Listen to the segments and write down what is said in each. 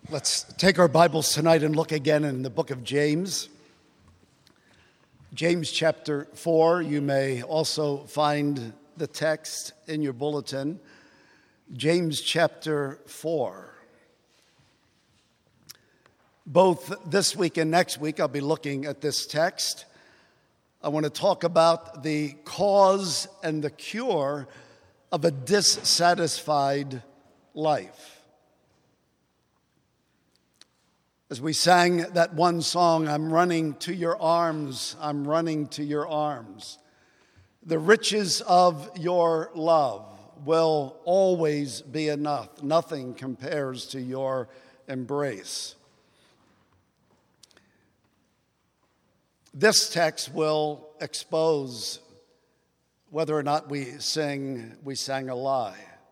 Let's take our Bibles tonight and look again in the book of James. James chapter 4. You may also find the text in your bulletin. James chapter 4. Both this week and next week, I'll be looking at this text. I want to talk about the cause and the cure of a dissatisfied life. As we sang that one song, I'm running to your arms, I'm running to your arms. The riches of your love will always be enough. Nothing compares to your embrace. This text will expose whether or not we sang a lie.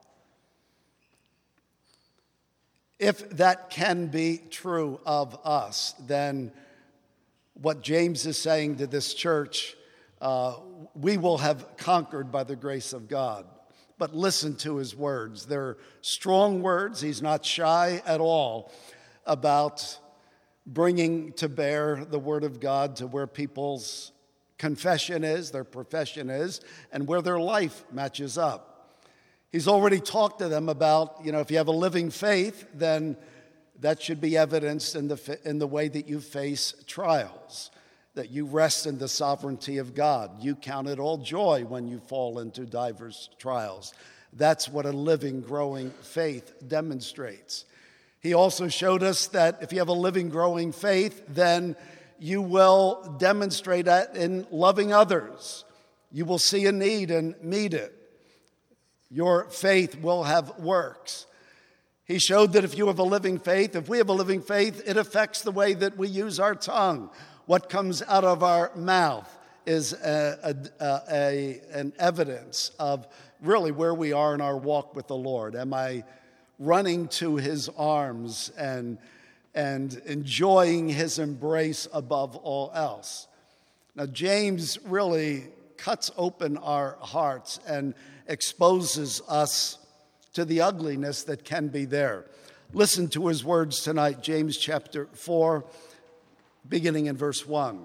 If that can be true of us, then what James is saying to this church, we will have conquered by the grace of God. But listen to his words. They're strong words. He's not shy at all about bringing to bear the word of God to where people's confession is, their profession is, and where their life matches up. He's already talked to them about, if you have a living faith, then that should be evidenced in the way that you face trials, that you rest in the sovereignty of God. You count it all joy when you fall into diverse trials. That's what a living, growing faith demonstrates. He also showed us that if you have a living, growing faith, then you will demonstrate that in loving others. You will see a need and meet it. Your faith will have works. He showed that if you have a living faith, if we have a living faith, it affects the way that we use our tongue. What comes out of our mouth is an evidence of really where we are in our walk with the Lord. Am I running to his arms and enjoying his embrace above all else? Now, James really cuts open our hearts and exposes us to the ugliness that can be there. Listen to his words tonight, James chapter 4, beginning in verse 1.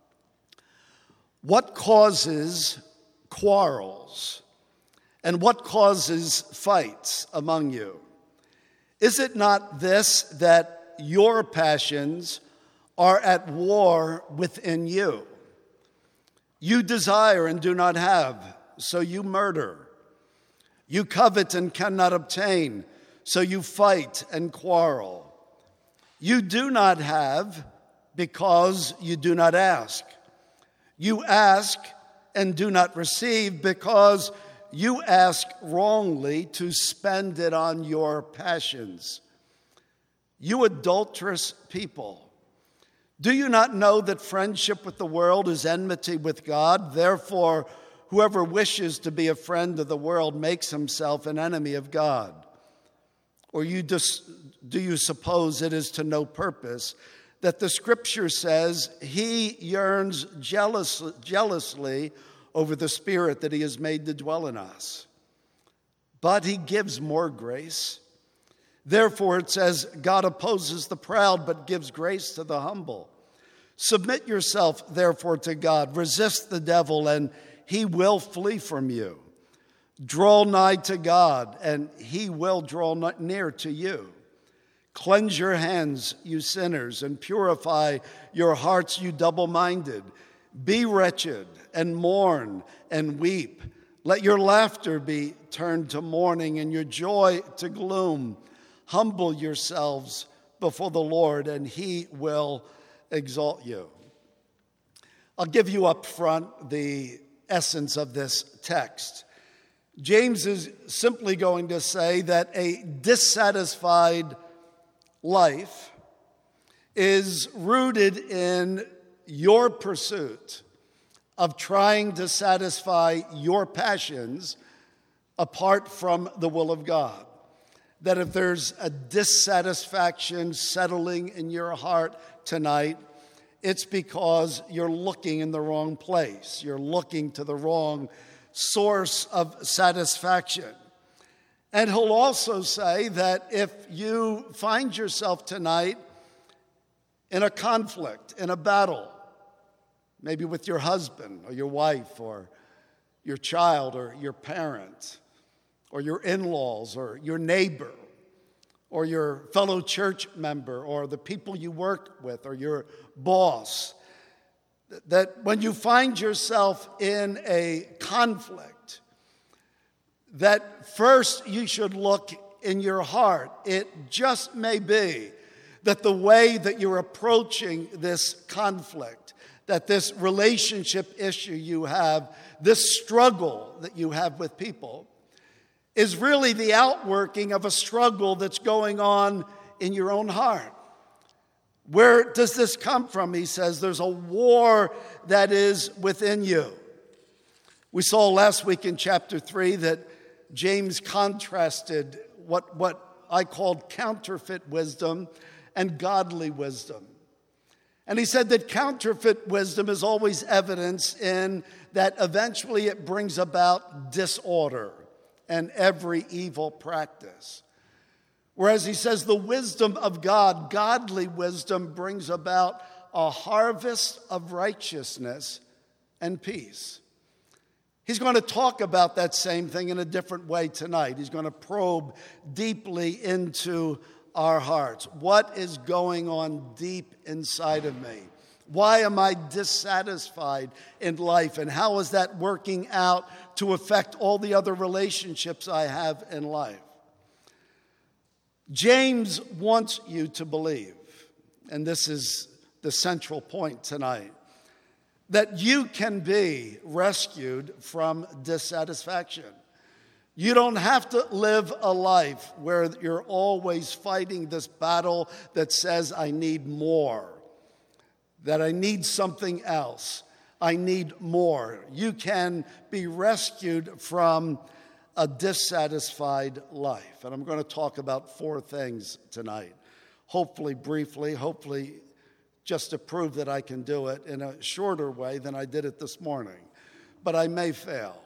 What causes quarrels and what causes fights among you? Is it not this, that your passions are at war within you? You desire and do not have, so you murder. You covet and cannot obtain, so you fight and quarrel. You do not have because you do not ask. You ask and do not receive because you ask wrongly to spend it on your passions. You adulterous people, do you not know that friendship with the world is enmity with God? Therefore, whoever wishes to be a friend of the world makes himself an enemy of God. Or do you suppose it is to no purpose that the scripture says he yearns jealously over the Spirit that he has made to dwell in us? But he gives more grace. Therefore it says, God opposes the proud but gives grace to the humble. Submit yourself therefore to God. Resist the devil and he will flee from you. Draw nigh to God, and he will draw near to you. Cleanse your hands, you sinners, and purify your hearts, you double-minded. Be wretched, and mourn, and weep. Let your laughter be turned to mourning, and your joy to gloom. Humble yourselves before the Lord, and he will exalt you. I'll give you up front the essence of this text. James is simply going to say that a dissatisfied life is rooted in your pursuit of trying to satisfy your passions apart from the will of God. That if there's a dissatisfaction settling in your heart tonight, it's because you're looking in the wrong place. You're looking to the wrong source of satisfaction. And he'll also say that if you find yourself tonight in a conflict, in a battle, maybe with your husband or your wife or your child or your parent or your in-laws or your neighbor or your fellow church member or the people you work with or your boss, that when you find yourself in a conflict, that first you should look in your heart. It just may be that the way that you're approaching this conflict, that this relationship issue you have, this struggle that you have with people, is really the outworking of a struggle that's going on in your own heart. Where does this come from? He says there's a war that is within you. We saw last week in chapter 3 that James contrasted what I called counterfeit wisdom and godly wisdom. And he said that counterfeit wisdom is always evidence in that eventually it brings about disorder and every evil practice. Whereas he says the wisdom of God, godly wisdom, brings about a harvest of righteousness and peace. He's going to talk about that same thing in a different way tonight. He's going to probe deeply into our hearts. What is going on deep inside of me? Why am I dissatisfied in life? And how is that working out to affect all the other relationships I have in life? James wants you to believe, and this is the central point tonight, that you can be rescued from dissatisfaction. You don't have to live a life where you're always fighting this battle that says, I need more, that I need something else, I need more. You can be rescued from a dissatisfied life. And I'm going to talk about 4 things tonight, hopefully briefly, hopefully just to prove that I can do it in a shorter way than I did it this morning. But I may fail.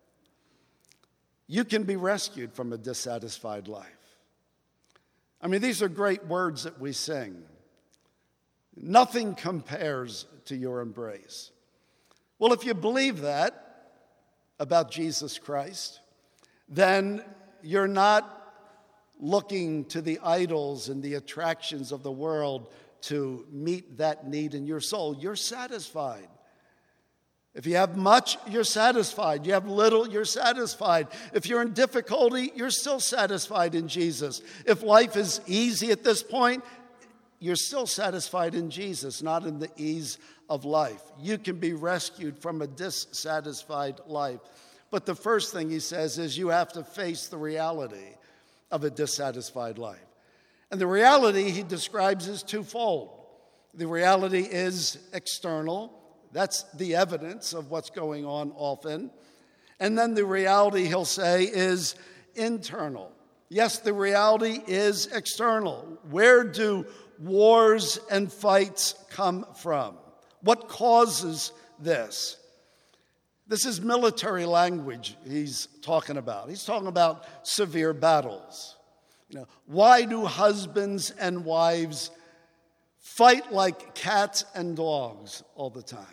You can be rescued from a dissatisfied life. I mean, these are great words that we sing. Nothing compares to your embrace. Well, if you believe that about Jesus Christ, then you're not looking to the idols and the attractions of the world to meet that need in your soul. You're satisfied. If you have much, you're satisfied. You have little, you're satisfied. If you're in difficulty, you're still satisfied in Jesus. If life is easy at this point, you're still satisfied in Jesus, not in the ease of life. You can be rescued from a dissatisfied life. But the first thing he says is you have to face the reality of a dissatisfied life. And the reality he describes is twofold. The reality is external. That's the evidence of what's going on often. And then the reality, he'll say, is internal. Yes, the reality is external. Where do wars and fights come from? What causes this? This is military language he's talking about. He's talking about severe battles. Why do husbands and wives fight like cats and dogs all the time?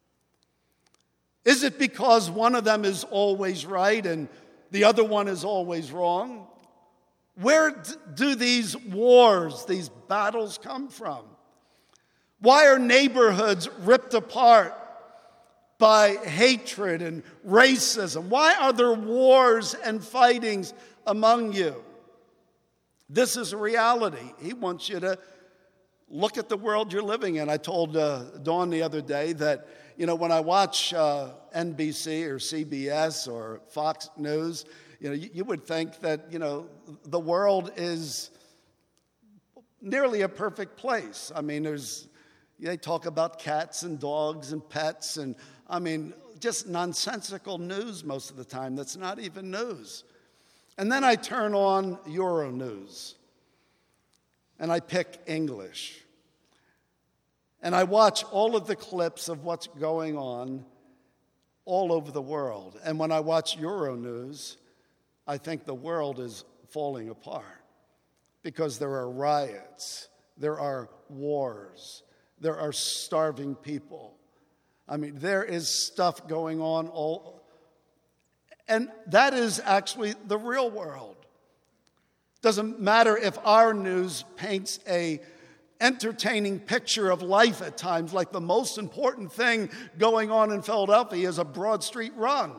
Is it because one of them is always right and the other one is always wrong? Where do these wars, these battles come from? Why are neighborhoods ripped apart by hatred and racism? Why are there wars and fightings among you? This is a reality. He wants you to look at the world you're living in. I told Dawn the other day that, when I watch NBC or CBS or Fox News, you would think that, the world is nearly a perfect place. I mean, they talk about cats and dogs and pets and, just nonsensical news most of the time that's not even news. And then I turn on Euronews and I pick English. And I watch all of the clips of what's going on all over the world. And when I watch Euronews, I think the world is falling apart because there are riots, there are wars, there are starving people. I mean, there is stuff going on and that is actually the real world. Doesn't matter if our news paints a entertaining picture of life at times, like the most important thing going on in Philadelphia is a Broad Street run.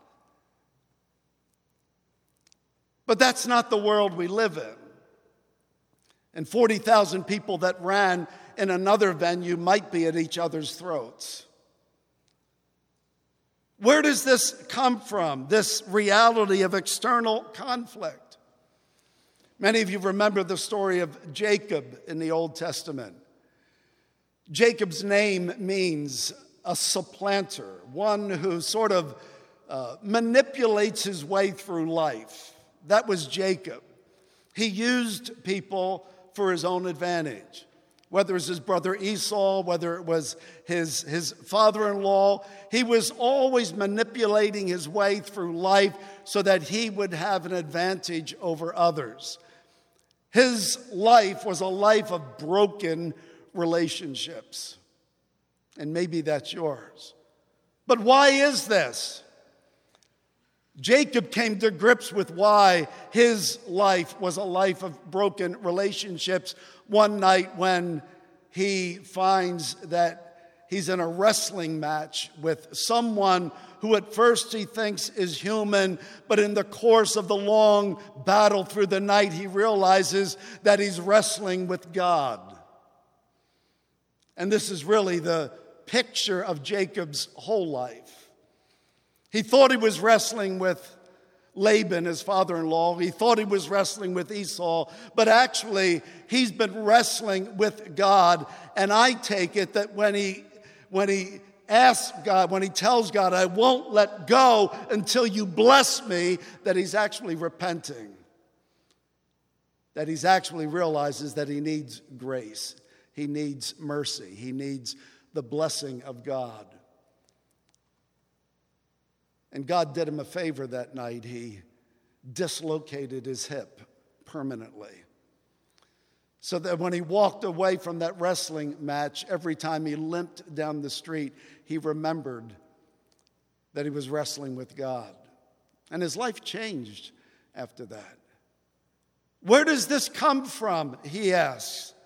But that's not the world we live in. And 40,000 people that ran in another venue might be at each other's throats. Where does this come from, this reality of external conflict? Many of you remember the story of Jacob in the Old Testament. Jacob's name means a supplanter, one who sort of manipulates his way through life. That was Jacob. He used people for his own advantage. Whether it was his brother Esau, whether it was his father-in-law, he was always manipulating his way through life so that he would have an advantage over others. His life was a life of broken relationships. And maybe that's yours. But why is this? Jacob came to grips with why his life was a life of broken relationships one night when he finds that he's in a wrestling match with someone who at first he thinks is human, but in the course of the long battle through the night, he realizes that he's wrestling with God. And this is really the picture of Jacob's whole life. He thought he was wrestling with Laban, his father-in-law. He thought he was wrestling with Esau, but actually he's been wrestling with God. And I take it that when he asks God, when he tells God, I won't let go until you bless me, that he's actually repenting. That he's actually realizes that he needs grace. He needs mercy. He needs the blessing of God. And God did him a favor that night. He dislocated his hip permanently. So that when he walked away from that wrestling match, every time he limped down the street, he remembered that he was wrestling with God. And his life changed after that. Where does this come from, he asks.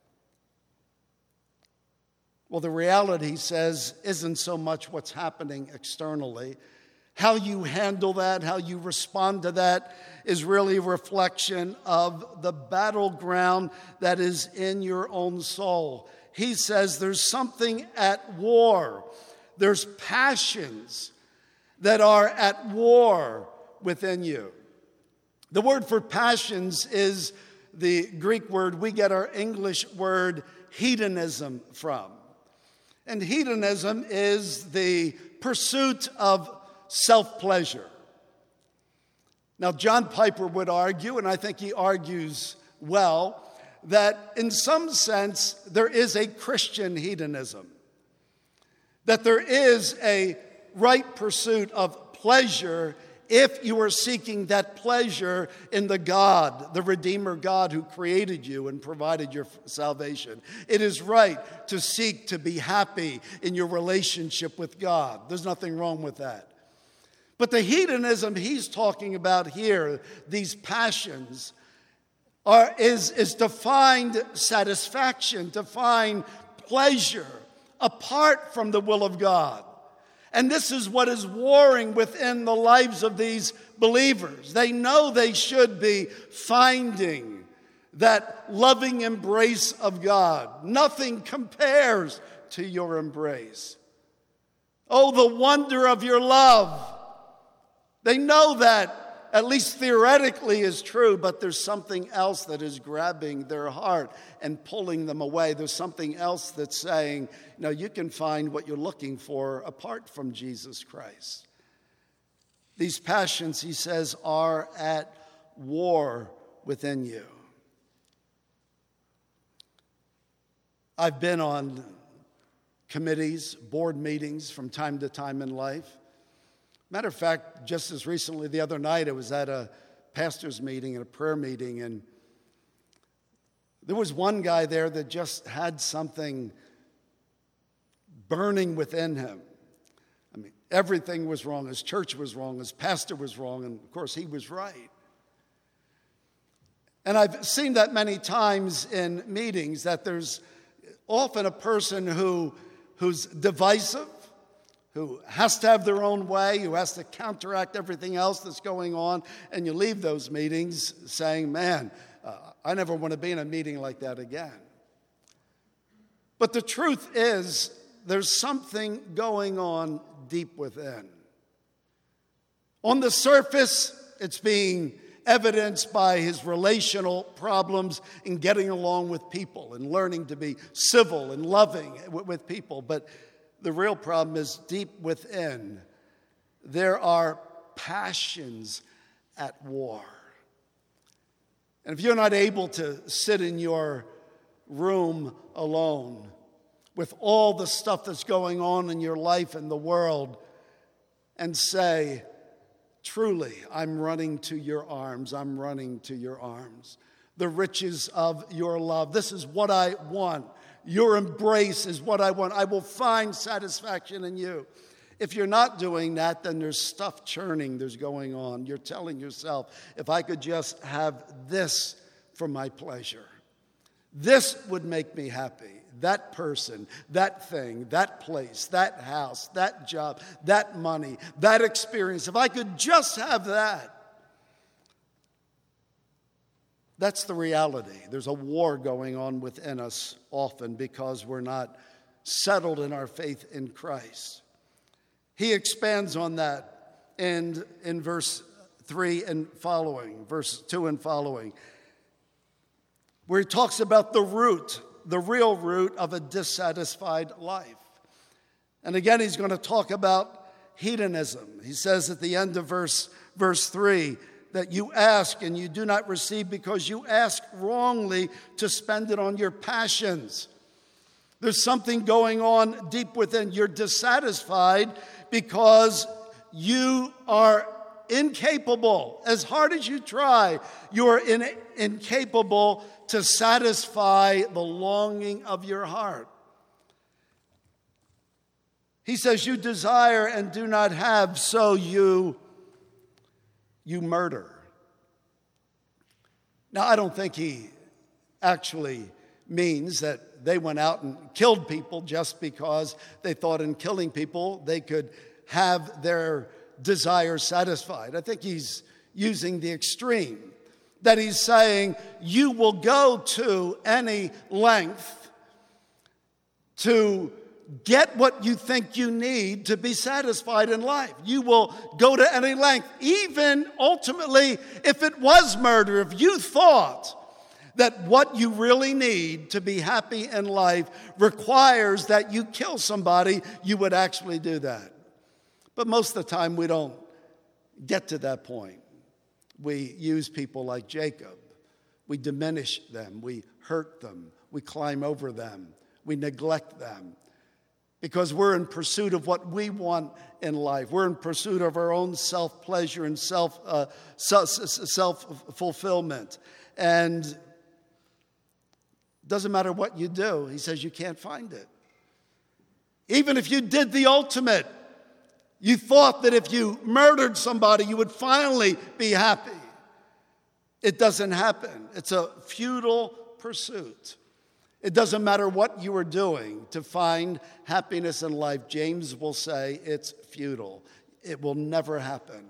Well, the reality, he says, isn't so much what's happening externally. How you handle that, how you respond to that is really a reflection of the battleground that is in your own soul. He says there's something at war. There's passions that are at war within you. The word for passions is the Greek word we get our English word hedonism from. And hedonism is the pursuit of self-pleasure. Now, John Piper would argue, and I think he argues well, that in some sense there is a Christian hedonism. That there is a right pursuit of pleasure if you are seeking that pleasure in the God, the Redeemer God who created you and provided your salvation. It is right to seek to be happy in your relationship with God. There's nothing wrong with that. But the hedonism he's talking about here, these passions, is to find satisfaction, to find pleasure apart from the will of God. And this is what is warring within the lives of these believers. They know they should be finding that loving embrace of God. Nothing compares to your embrace. Oh, the wonder of your love. They know that, at least theoretically, is true, but there's something else that is grabbing their heart and pulling them away. There's something else that's saying, no, you can find what you're looking for apart from Jesus Christ. These passions, he says, are at war within you. I've been on committees, board meetings from time to time in life Matter of fact, just as recently the other night, I was at a pastor's meeting and a prayer meeting, and there was one guy there that just had something burning within him. I mean, everything was wrong. His church was wrong. His pastor was wrong. And, of course, he was right. And I've seen that many times in meetings, that there's often a person who's divisive, who has to have their own way, who has to counteract everything else that's going on. And you leave those meetings saying, man, I never want to be in a meeting like that again. But the truth is, there's something going on deep within. On the surface, it's being evidenced by his relational problems in getting along with people and learning to be civil and loving with people. But the real problem is deep within. There are passions at war. And if you're not able to sit in your room alone with all the stuff that's going on in your life and the world and say, truly, I'm running to your arms. I'm running to your arms. The riches of your love. This is what I want. Your embrace is what I want. I will find satisfaction in you. If you're not doing that, then there's stuff churning, there's going on. You're telling yourself, if I could just have this for my pleasure, this would make me happy. That person, that thing, that place, that house, that job, that money, that experience. If I could just have that. That's the reality. There's a war going on within us often because we're not settled in our faith in Christ. He expands on that in verse 3 and following, verse 2 and following, where he talks about the root, the real root of a dissatisfied life. And again, he's going to talk about hedonism. He says at the end of verse 3 that you ask and you do not receive because you ask wrongly to spend it on your passions. There's something going on deep within. You're dissatisfied because you are incapable. As hard as you try, you are incapable to satisfy the longing of your heart. He says, you desire and do not have, so you murder. Now, I don't think he actually means that they went out and killed people just because they thought in killing people they could have their desires satisfied. I think he's using the extreme. That he's saying you will go to any length to get what you think you need to be satisfied in life. You will go to any length, even ultimately if it was murder. If you thought that what you really need to be happy in life requires that you kill somebody, you would actually do that. But most of the time we don't get to that point. We use people like Jacob. We diminish them. We hurt them. We climb over them. We neglect them. Because we're in pursuit of what we want in life. We're in pursuit of our own self-pleasure and self-fulfillment. And it doesn't matter what you do. He says you can't find it. Even if you did the ultimate, you thought that if you murdered somebody, you would finally be happy. It doesn't happen. It's a futile pursuit. It doesn't matter what you are doing to find happiness in life. James will say it's futile. It will never happen.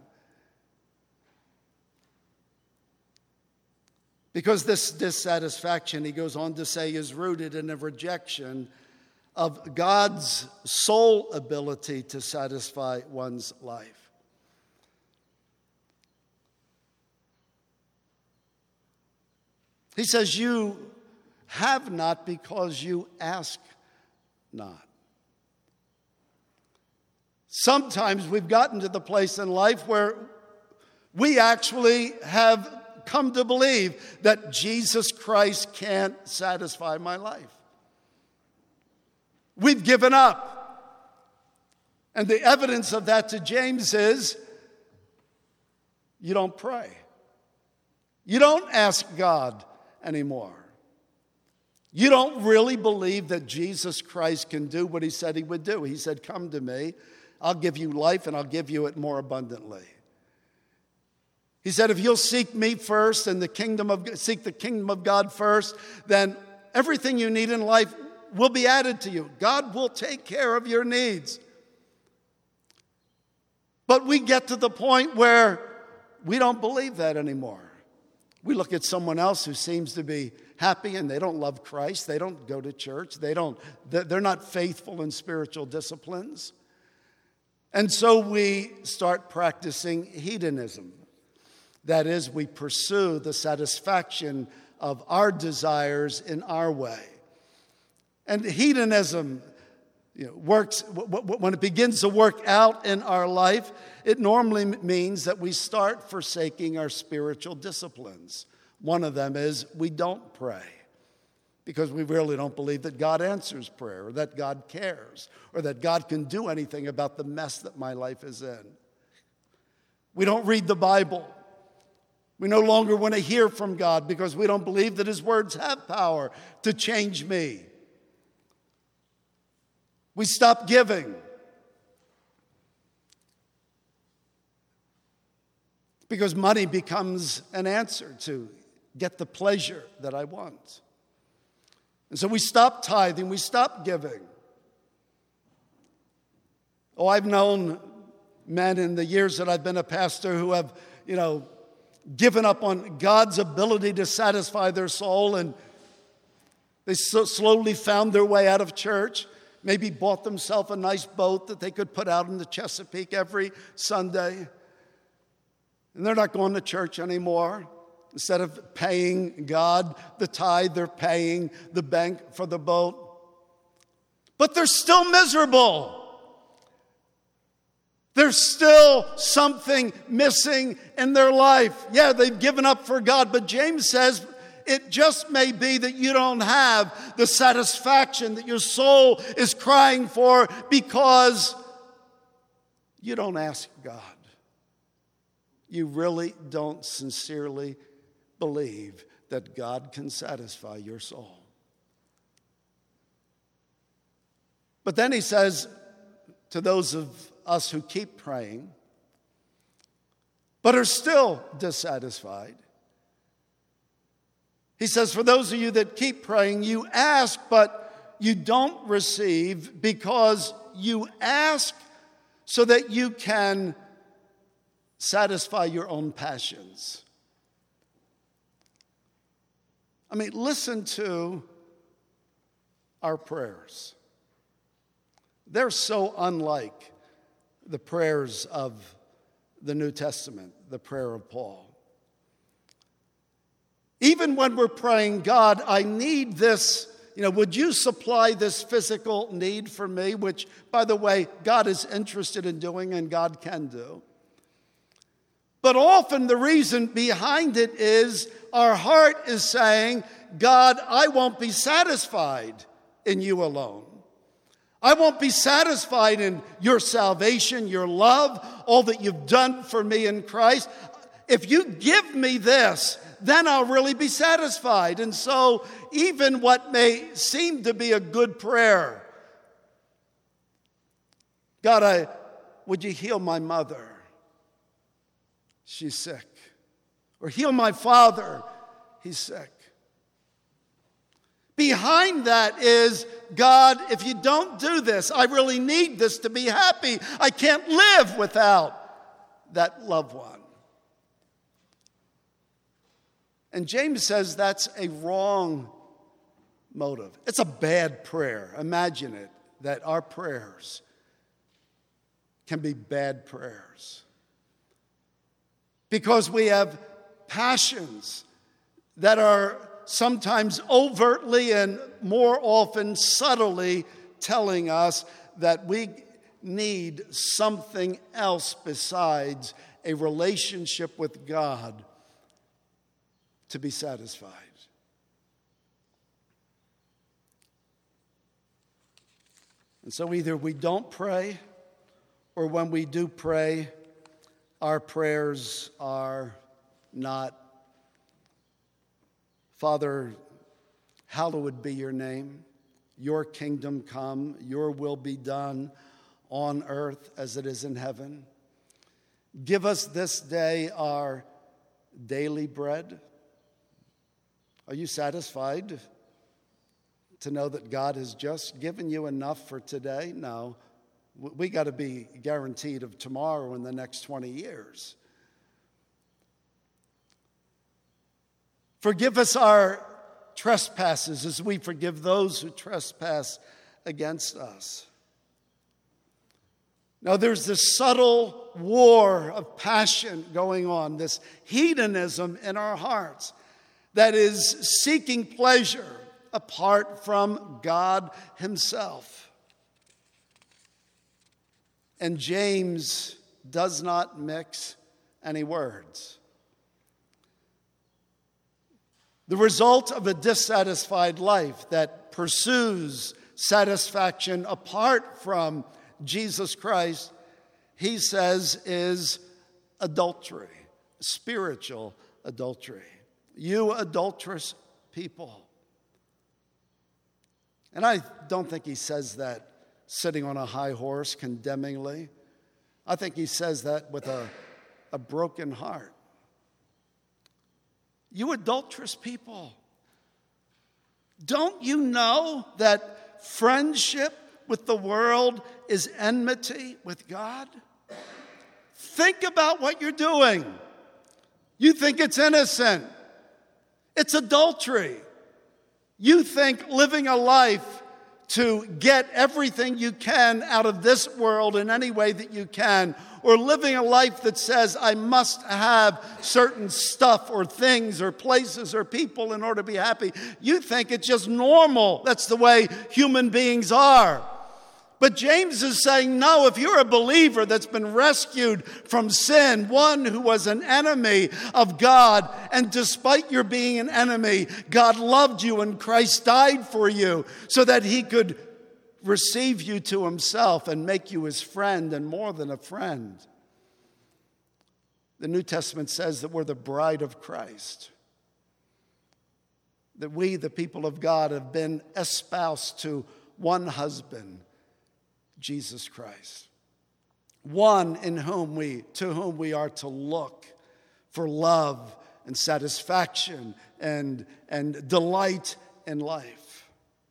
Because this dissatisfaction, he goes on to say, is rooted in a rejection of God's sole ability to satisfy one's life. He says, you have not because you ask not. Sometimes we've gotten to the place in life where we actually have come to believe that Jesus Christ can't satisfy my life. We've given up. And the evidence of that to James is you don't pray. You don't ask God anymore. You don't really believe that Jesus Christ can do what he said he would do. He said, "Come to me, I'll give you life and I'll give you it more abundantly." He said, if you'll seek me first and seek the kingdom of God first, then everything you need in life will be added to you. God will take care of your needs. But we get to the point where we don't believe that anymore. We look at someone else who seems to be happy and they don't love Christ. They don't go to church. They're not faithful in spiritual disciplines. And so we start practicing hedonism. That is, we pursue the satisfaction of our desires in our way. And hedonism works, when it begins to work out in our life, it normally means that we start forsaking our spiritual disciplines. One of them is we don't pray because we really don't believe that God answers prayer or that God cares or that God can do anything about the mess that my life is in. We don't read the Bible. We no longer want to hear from God because we don't believe that his words have power to change me. We stop giving because money becomes an answer to get the pleasure that I want. And so we stop tithing, we stop giving. Oh, I've known men in the years that I've been a pastor who have, given up on God's ability to satisfy their soul, and they slowly found their way out of church. Maybe bought themselves a nice boat that they could put out in the Chesapeake every Sunday. And they're not going to church anymore. Instead of paying God the tithe, they're paying the bank for the boat. But they're still miserable. There's still something missing in their life. Yeah, they've given up for God, but James says, it just may be that you don't have the satisfaction that your soul is crying for because you don't ask God. You really don't sincerely believe that God can satisfy your soul. But then he says to those of us who keep praying, but are still dissatisfied, he says, for those of you that keep praying, you ask, but you don't receive because you ask so that you can satisfy your own passions. I mean, listen to our prayers. They're so unlike the prayers of the New Testament, the prayer of Paul. Even when we're praying, God, I need this, would you supply this physical need for me? Which, by the way, God is interested in doing and God can do. But often the reason behind it is our heart is saying, God, I won't be satisfied in you alone. I won't be satisfied in your salvation, your love, all that you've done for me in Christ. If you give me this, then I'll really be satisfied. And so even what may seem to be a good prayer, God, would you heal my mother? She's sick. Or heal my father. He's sick. Behind that is, God, if you don't do this, I really need this to be happy. I can't live without that loved one. And James says that's a wrong motive. It's a bad prayer. Imagine it, that our prayers can be bad prayers. Because we have passions that are sometimes overtly and more often subtly telling us that we need something else besides a relationship with God to be satisfied. And so either we don't pray or when we do pray, our prayers are not, Father, hallowed be your name, your kingdom come, your will be done on earth as it is in heaven. Give us this day our daily bread. Are you satisfied to know that God has just given you enough for today? No. We got to be guaranteed of tomorrow in the next 20 years. Forgive us our trespasses as we forgive those who trespass against us. Now, there's this subtle war of passion going on, this hedonism in our hearts that is seeking pleasure apart from God himself. And James does not mix any words. The result of a dissatisfied life that pursues satisfaction apart from Jesus Christ, he says, is adultery, spiritual adultery. You adulterous people. And I don't think he says that sitting on a high horse condemningly. I think he says that with a broken heart. You adulterous people. Don't you know that friendship with the world is enmity with God? Think about what you're doing. You think it's innocent. It's adultery. You think living a life to get everything you can out of this world in any way that you can, or living a life that says, I must have certain stuff or things or places or people in order to be happy. You think it's just normal. That's the way human beings are. But James is saying, no, if you're a believer that's been rescued from sin, one who was an enemy of God, and despite your being an enemy, God loved you and Christ died for you so that he could receive you to himself and make you his friend and more than a friend. The New Testament says that we're the bride of Christ. That we, the people of God, have been espoused to one husband, Jesus Christ. One to whom we are to look for love and satisfaction and delight in life.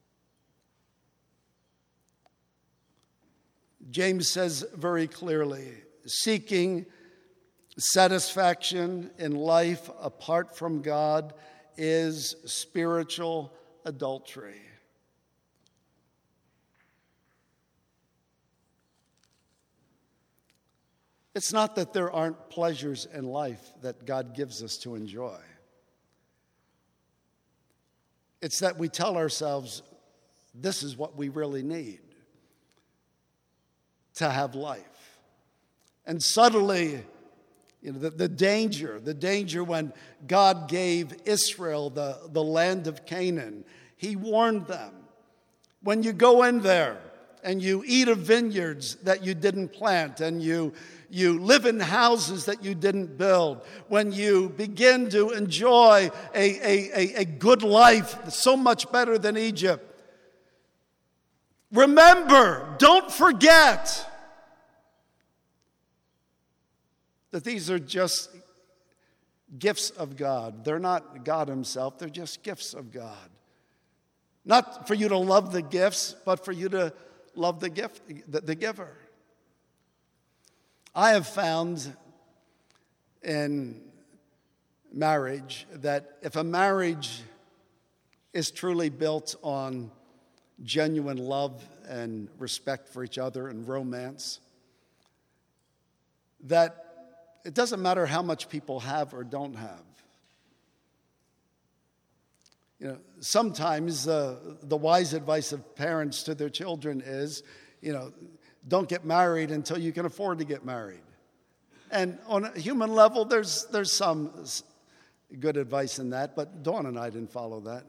James says very clearly, seeking satisfaction in life apart from God is spiritual adultery. It's not that there aren't pleasures in life that God gives us to enjoy. It's that we tell ourselves, this is what we really need to have life. And suddenly, the danger when God gave Israel the land of Canaan, he warned them, when you go in there and you eat of vineyards that you didn't plant, and you live in houses that you didn't build, when you begin to enjoy a good life, so much better than Egypt, remember, don't forget that these are just gifts of God. They're not God himself, they're just gifts of God. Not for you to love the gifts, but for you to love the gift, the giver. I have found in marriage that if a marriage is truly built on genuine love and respect for each other and romance, that it doesn't matter how much people have or don't have. Sometimes the wise advice of parents to their children is, don't get married until you can afford to get married. And on a human level, there's some good advice in that, but Dawn and I didn't follow that.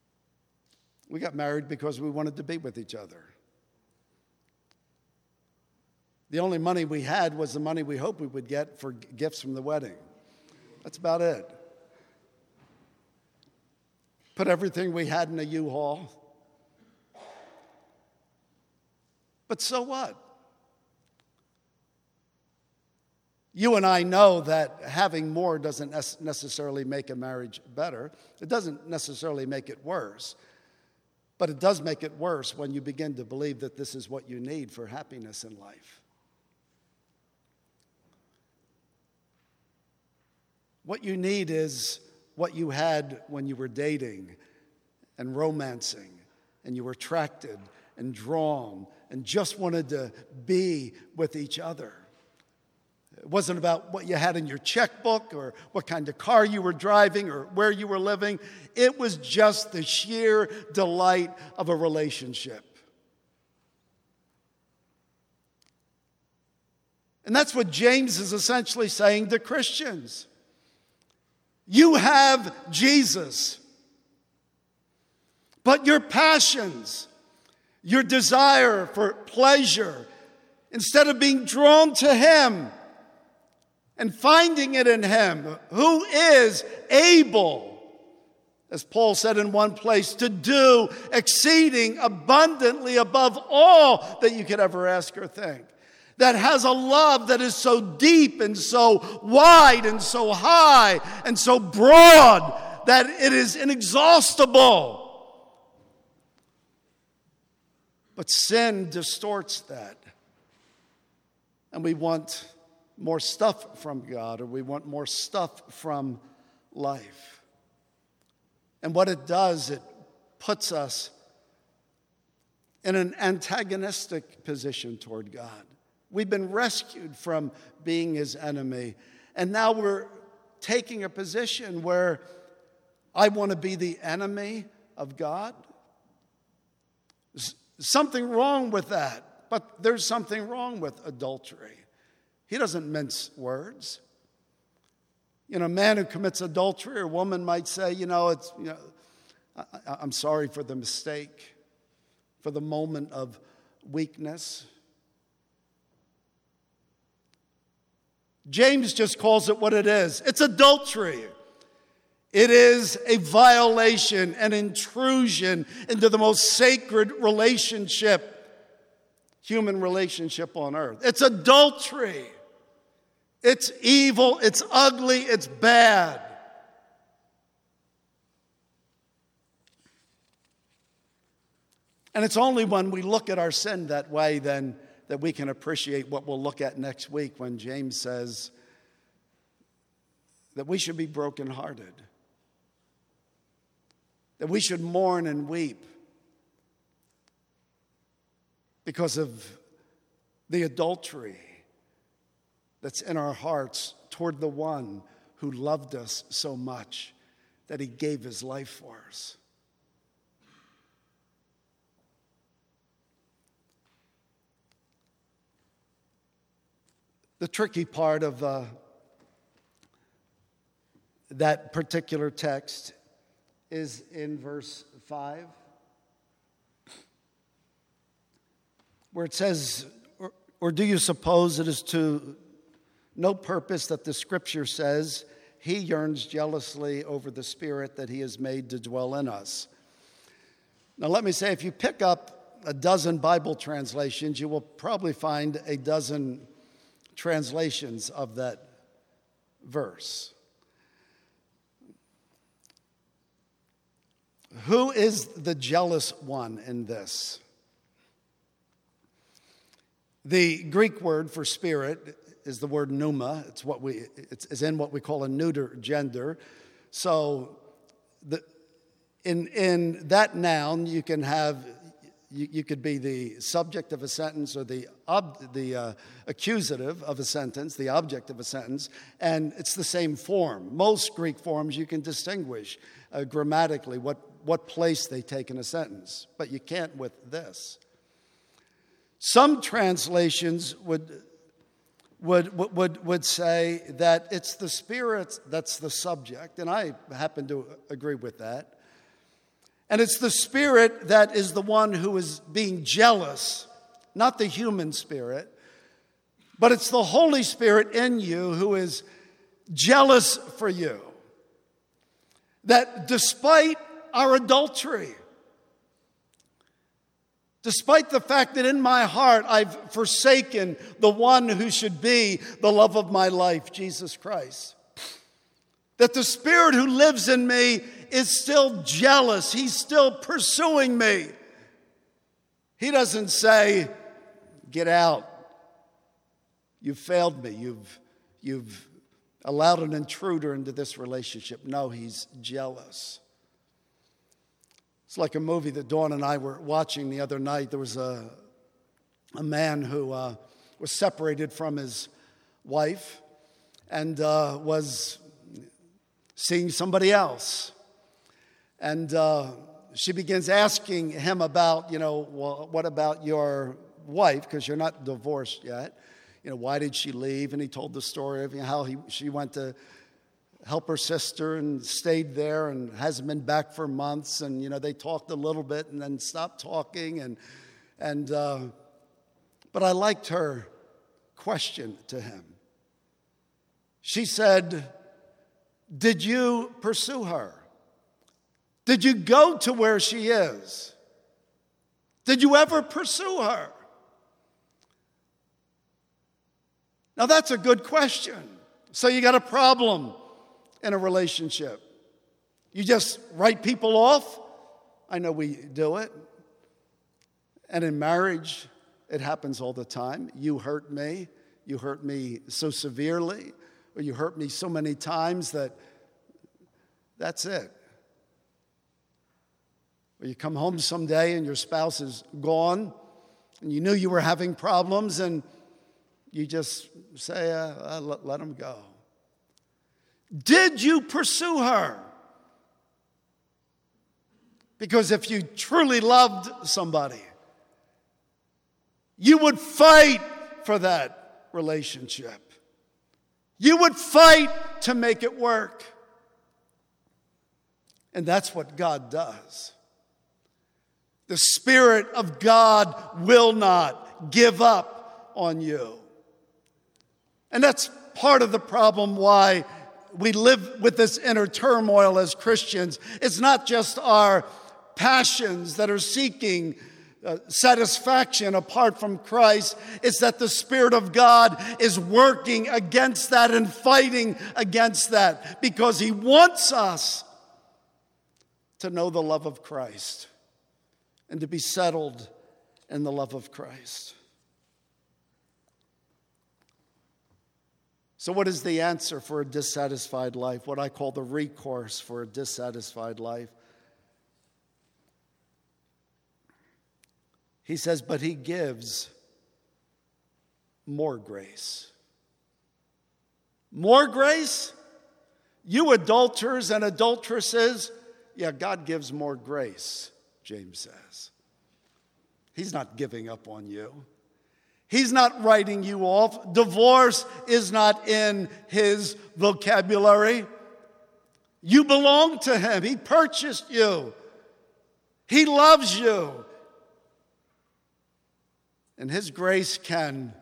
We got married because we wanted to be with each other. The only money we had was the money we hoped we would get for gifts from the wedding. That's about it. Put everything we had in a U-Haul. But so what? You and I know that having more doesn't necessarily make a marriage better. It doesn't necessarily make it worse. But it does make it worse when you begin to believe that this is what you need for happiness in life. What you need is what you had when you were dating and romancing, and you were attracted and drawn and just wanted to be with each other. It wasn't about what you had in your checkbook or what kind of car you were driving or where you were living. It was just the sheer delight of a relationship. And that's what James is essentially saying to Christians. You have Jesus, but your passions, your desire for pleasure, instead of being drawn to Him and finding it in Him, who is able, as Paul said in one place, to do exceeding abundantly above all that you could ever ask or think. That has a love that is so deep and so wide and so high and so broad that it is inexhaustible. But sin distorts that. And we want more stuff from God, or we want more stuff from life. And what it does, it puts us in an antagonistic position toward God. We've been rescued from being His enemy, and now we're taking a position where I want to be the enemy of God. There's something wrong with that, but there's something wrong with adultery. He doesn't mince words. A man who commits adultery, or a woman might say, I'm sorry for the mistake, for the moment of weakness. James just calls it what it is. It's adultery. It is a violation, an intrusion into the most sacred relationship, human relationship on earth. It's adultery. It's evil, it's ugly, it's bad. And it's only when we look at our sin that way then that we can appreciate what we'll look at next week when James says that we should be brokenhearted, that we should mourn and weep because of the adultery that's in our hearts toward the one who loved us so much that He gave His life for us. The tricky part of that particular text is in verse 5, where it says, or do you suppose it is to no purpose that the Scripture says He yearns jealously over the Spirit that He has made to dwell in us? Now let me say, if you pick up a dozen Bible translations, you will probably find a dozen translations of that verse. Who is the jealous one in this? The Greek word for spirit is the word pneuma. It's in what we call a neuter gender. So in that noun, you can have, you could be the subject of a sentence or the accusative of a sentence, the object of a sentence, and it's the same form. Most Greek forms you can distinguish grammatically what place they take in a sentence, but you can't with this. Some translations would say that it's the Spirit that's the subject, and I happen to agree with that. And it's the Spirit that is the one who is being jealous, not the human spirit, But it's the Holy Spirit in you who is jealous for you. That despite our adultery, despite the fact that in my heart I've forsaken the one who should be the love of my life, Jesus Christ, that the Spirit who lives in me is still jealous. He's still pursuing me. He doesn't say, get out. You've failed me. You've allowed an intruder into this relationship. No, he's jealous. It's like a movie that Dawn and I were watching the other night. There was a man who was separated from his wife and was seeing somebody else. And she begins asking him about, well, what about your wife? Because you're not divorced yet. Why did she leave? And he told the story of how she went to help her sister and stayed there and hasn't been back for months. And, they talked a little bit and then stopped talking. But I liked her question to him. She said, did you pursue her? Did you go to where she is? Did you ever pursue her? Now that's a good question. So you got a problem in a relationship. You just write people off? I know we do it. And in marriage, it happens all the time. You hurt me so severely, or you hurt me so many times that's it. Or you come home someday and your spouse is gone, and you knew you were having problems, and you just say, let them go. Did you pursue her? Because if you truly loved somebody, you would fight for that relationship. You would fight to make it work. And that's what God does. The Spirit of God will not give up on you. And that's part of the problem why we live with this inner turmoil as Christians. It's not just our passions that are seeking satisfaction apart from Christ. It's that the Spirit of God is working against that and fighting against that because He wants us to know the love of Christ and to be settled in the love of Christ. So what is the answer for a dissatisfied life? What I call the recourse for a dissatisfied life. He says, but He gives more grace. More grace? You adulterers and adulteresses, yeah, God gives more grace, James says. He's not giving up on you. He's not writing you off. Divorce is not in His vocabulary. You belong to Him. He purchased you. He loves you. And His grace can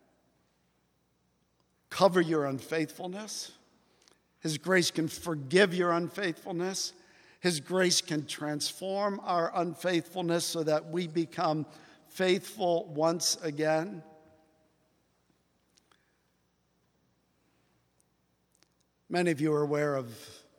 cover your unfaithfulness. His grace can forgive your unfaithfulness. His grace can transform our unfaithfulness so that we become faithful once again. Many of you are aware of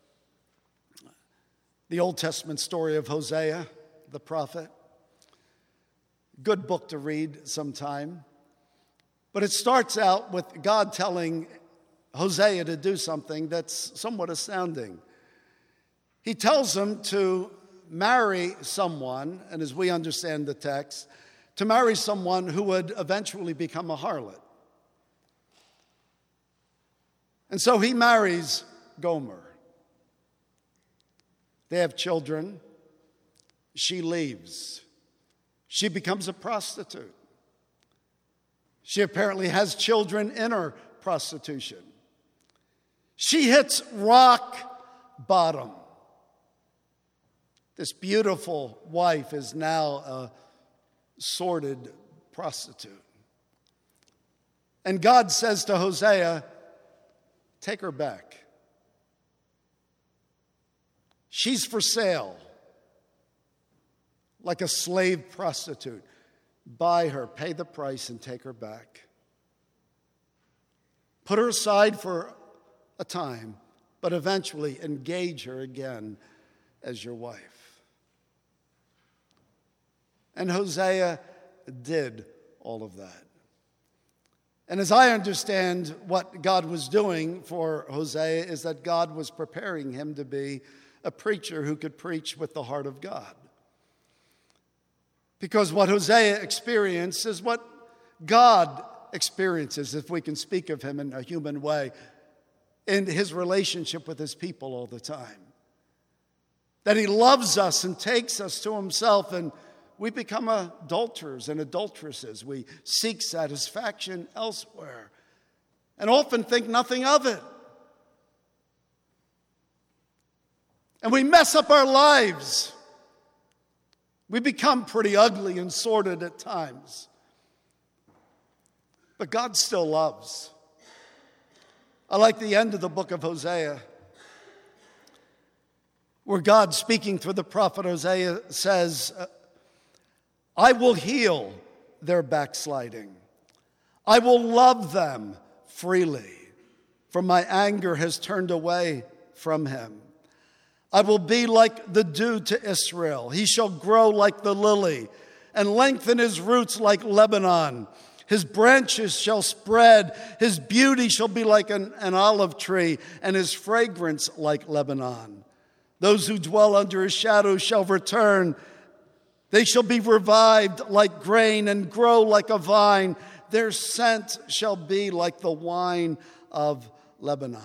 the Old Testament story of Hosea, the prophet. Good book to read sometime. But it starts out with God telling Hosea to do something that's somewhat astounding. He tells him to marry someone, and as we understand the text, to marry someone who would eventually become a harlot. And so he marries Gomer. They have children. She leaves. She becomes a prostitute. She apparently has children in her prostitution. She hits rock bottom. This beautiful wife is now a sordid prostitute. And God says to Hosea, take her back. She's for sale, like a slave prostitute. Buy her, pay the price, and take her back. Put her aside for a time, but eventually engage her again as your wife. And Hosea did all of that. And as I understand what God was doing for Hosea is that God was preparing him to be a preacher who could preach with the heart of God. Because what Hosea experienced is what God experiences, if we can speak of him in a human way, in his relationship with his people all the time. That he loves us and takes us to himself, and we become adulterers and adulteresses. We seek satisfaction elsewhere and often think nothing of it. And we mess up our lives. We become pretty ugly and sordid at times. But God still loves. I like the end of the book of Hosea, where God, speaking through the prophet Hosea, says, I will heal their backsliding. I will love them freely, for my anger has turned away from him. I will be like the dew to Israel. He shall grow like the lily and lengthen his roots like Lebanon. His branches shall spread. His beauty shall be like an olive tree, and his fragrance like Lebanon. Those who dwell under his shadow shall return. They shall be revived like grain and grow like a vine. Their scent shall be like the wine of Lebanon.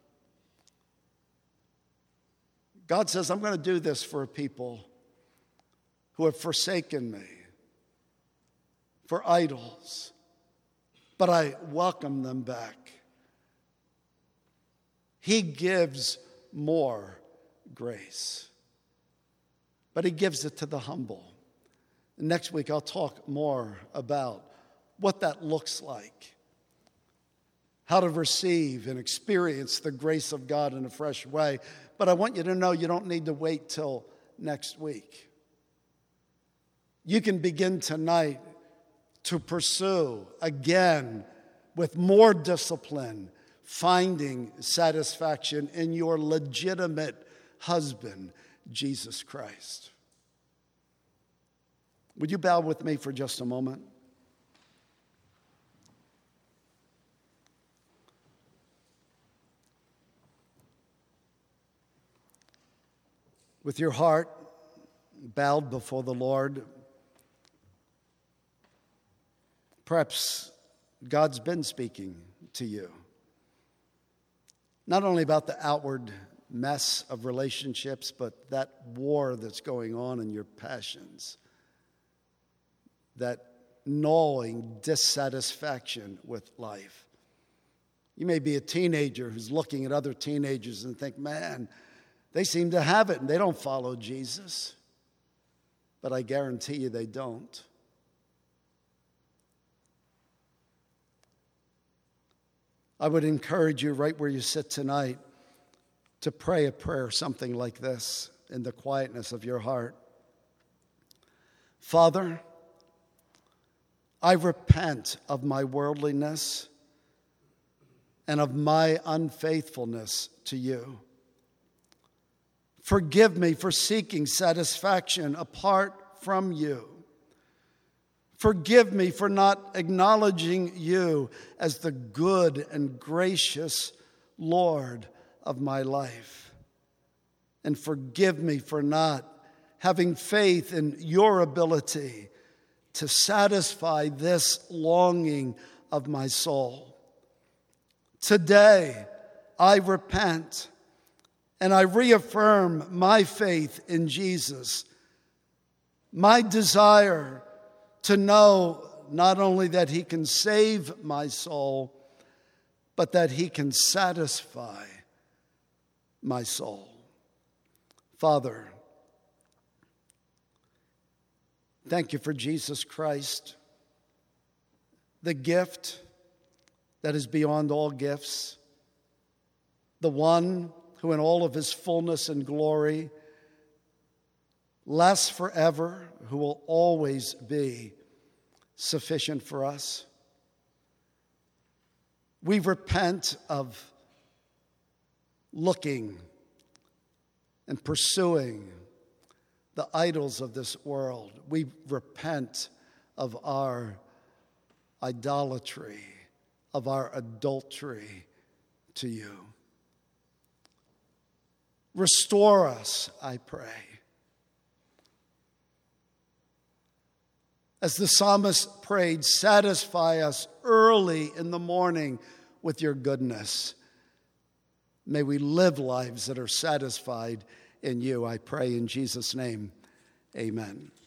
God says, I'm going to do this for a people who have forsaken me, for idols, but I welcome them back. He gives more grace, but he gives it to the humble. Next week, I'll talk more about what that looks like, how to receive and experience the grace of God in a fresh way. But I want you to know you don't need to wait till next week. You can begin tonight to pursue again with more discipline, finding satisfaction in your legitimate husband, Jesus Christ. Would you bow with me for just a moment? With your heart bowed before the Lord, perhaps God's been speaking to you. Not only about the outward mess of relationships, but that war that's going on in your passions. That gnawing dissatisfaction with life. You may be a teenager who's looking at other teenagers and think, man, they seem to have it and they don't follow Jesus. But I guarantee you they don't. I would encourage you right where you sit tonight to pray a prayer something like this in the quietness of your heart. Father, I repent of my worldliness and of my unfaithfulness to you. Forgive me for seeking satisfaction apart from you. Forgive me for not acknowledging you as the good and gracious Lord of my life. And forgive me for not having faith in your ability to satisfy this longing of my soul. Today, I repent and I reaffirm my faith in Jesus, my desire to know not only that he can save my soul, but that he can satisfy my soul. Father, thank you for Jesus Christ, the gift that is beyond all gifts, the one who in all of his fullness and glory lasts forever, who will always be sufficient for us. We repent of looking and pursuing the idols of this world. We repent of our idolatry, of our adultery to you. Restore us, I pray. As the psalmist prayed, satisfy us early in the morning with your goodness. May we live lives that are satisfied in you, I pray in Jesus' name. Amen.